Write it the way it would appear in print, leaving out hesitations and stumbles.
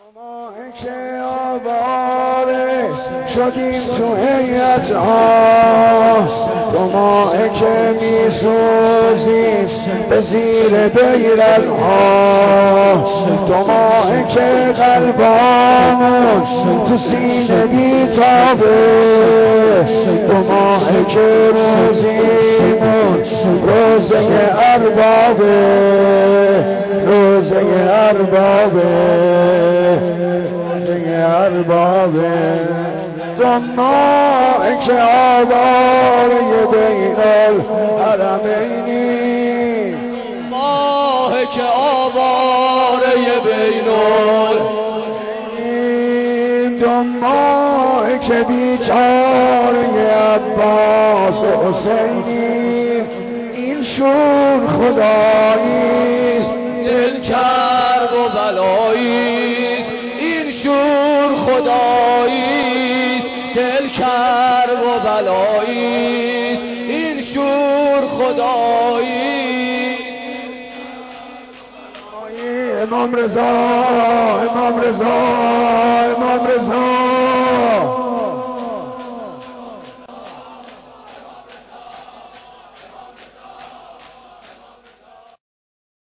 ما که آواره شدیم تو هیئت ها، تو ما که می سوزیم به زیر بیرق ها، تو ما که قلبامون تو سینه بیتابه، تو ما که روزیمون روزه اربابه، روزه اربابه، اربابه. تو ما که آواره بین الحرمینی، ما که آواره بین الحرمینی، تو ما که بیچاره عباس و حسینی، این شور خداییست دل کرب و بلاییست، این شور خداییست دل کرب و بلاییست، این شور خداییست. امام رضا، امام رضا، امام رضا.